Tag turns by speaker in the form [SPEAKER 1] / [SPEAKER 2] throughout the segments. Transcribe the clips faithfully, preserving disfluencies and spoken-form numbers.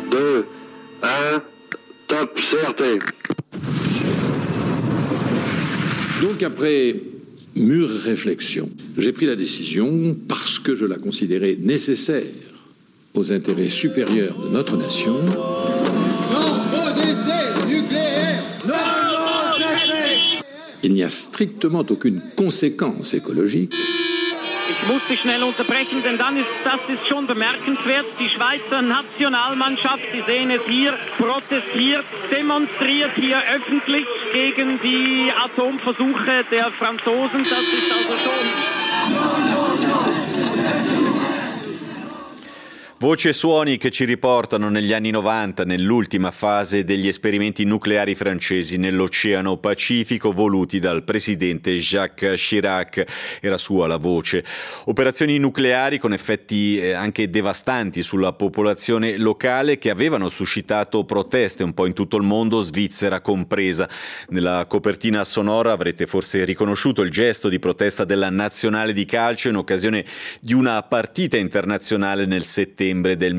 [SPEAKER 1] deux, un, top, C R T.
[SPEAKER 2] Donc après mûre réflexion, j'ai pris la décision, parce que je la considérais nécessaire aux intérêts supérieurs de notre nation.
[SPEAKER 3] Non aux essais nucléaires! Non aux essais!
[SPEAKER 2] Il n'y a strictement aucune conséquence écologique.
[SPEAKER 4] Ich muss dich schnell unterbrechen, denn dann ist, das ist schon bemerkenswert. Die Schweizer Nationalmannschaft, Sie sehen es hier, protestiert, demonstriert hier öffentlich gegen die Atomversuche der Franzosen. Das ist also schon...
[SPEAKER 5] Voci e suoni che ci riportano negli anni novanta, nell'ultima fase degli esperimenti nucleari francesi nell'Oceano Pacifico voluti dal presidente Jacques Chirac. Era sua la voce. Operazioni nucleari con effetti anche devastanti sulla popolazione locale che avevano suscitato proteste un po' in tutto il mondo, Svizzera compresa. Nella copertina sonora avrete forse riconosciuto il gesto di protesta della nazionale di calcio in occasione di una partita internazionale nel settembre del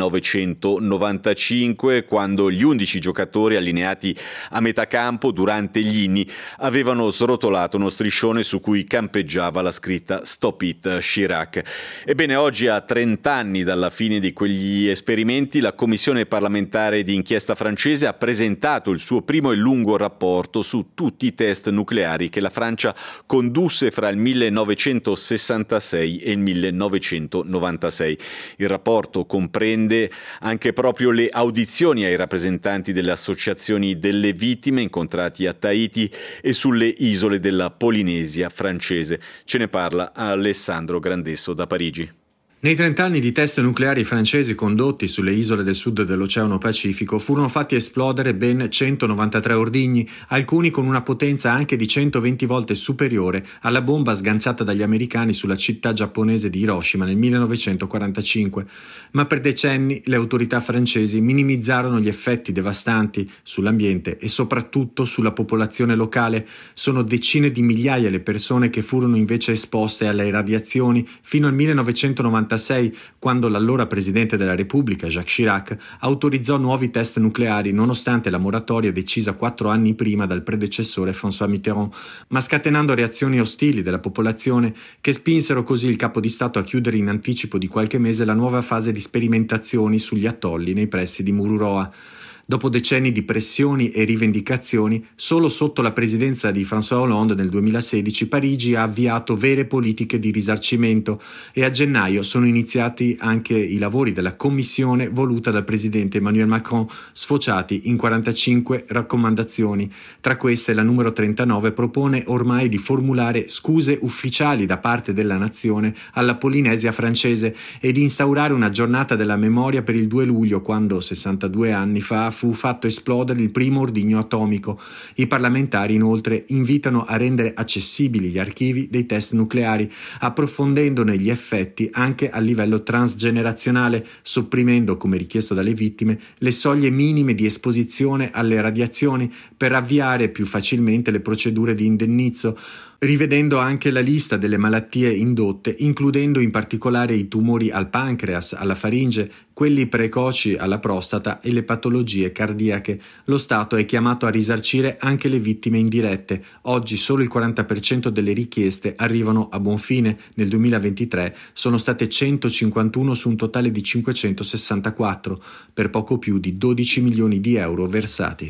[SPEAKER 5] millenovecentonovantacinque, quando gli undici giocatori allineati a metà campo durante gli inni avevano srotolato uno striscione su cui campeggiava la scritta Stop It Chirac. Ebbene, oggi, a trenta anni dalla fine di quegli esperimenti, la Commissione parlamentare di inchiesta francese ha presentato il suo primo e lungo rapporto su tutti i test nucleari che la Francia condusse fra il millenovecentosessantasei e il millenovecentonovantasei. Il rapporto comprende anche proprio le audizioni ai rappresentanti delle associazioni delle vittime incontrati a Tahiti e sulle isole della Polinesia francese. Ce ne parla Alessandro Grandesso da Parigi.
[SPEAKER 6] Nei trent'anni di test nucleari francesi condotti sulle isole del sud dell'Oceano Pacifico furono fatti esplodere ben centonovantatré ordigni, alcuni con una potenza anche di centoventi volte superiore alla bomba sganciata dagli americani sulla città giapponese di Hiroshima nel millenovecentoquarantacinque. Ma per decenni le autorità francesi minimizzarono gli effetti devastanti sull'ambiente e soprattutto sulla popolazione locale. Sono decine di migliaia le persone che furono invece esposte alle radiazioni fino al millenovecentonovantasei, quando l'allora presidente della Repubblica, Jacques Chirac, autorizzò nuovi test nucleari nonostante la moratoria decisa quattro anni prima dal predecessore François Mitterrand, ma scatenando reazioni ostili della popolazione che spinsero così il capo di Stato a chiudere in anticipo di qualche mese la nuova fase di sperimentazioni sugli atolli nei pressi di Mururoa. Dopo decenni di pressioni e rivendicazioni, solo sotto la presidenza di François Hollande nel duemilasedici Parigi ha avviato vere politiche di risarcimento e a gennaio sono iniziati anche i lavori della commissione voluta dal presidente Emmanuel Macron, sfociati in quarantacinque raccomandazioni. Tra queste la numero trentanove propone ormai di formulare scuse ufficiali da parte della nazione alla Polinesia francese e di instaurare una giornata della memoria per il due luglio, quando sessantadue anni fa fu fatto esplodere il primo ordigno atomico. I parlamentari inoltre invitano a rendere accessibili gli archivi dei test nucleari, approfondendone gli effetti anche a livello transgenerazionale, sopprimendo, come richiesto dalle vittime, le soglie minime di esposizione alle radiazioni per avviare più facilmente le procedure di indennizzo, rivedendo anche la lista delle malattie indotte, includendo in particolare i tumori al pancreas, alla faringe, quelli precoci alla prostata e le patologie cardiache. Lo Stato è chiamato a risarcire anche le vittime indirette. Oggi solo il quaranta per cento delle richieste arrivano a buon fine. Nel duemilaventitré sono state centocinquantuno su un totale di cinquecentosessantaquattro, per poco più di dodici milioni di euro versati.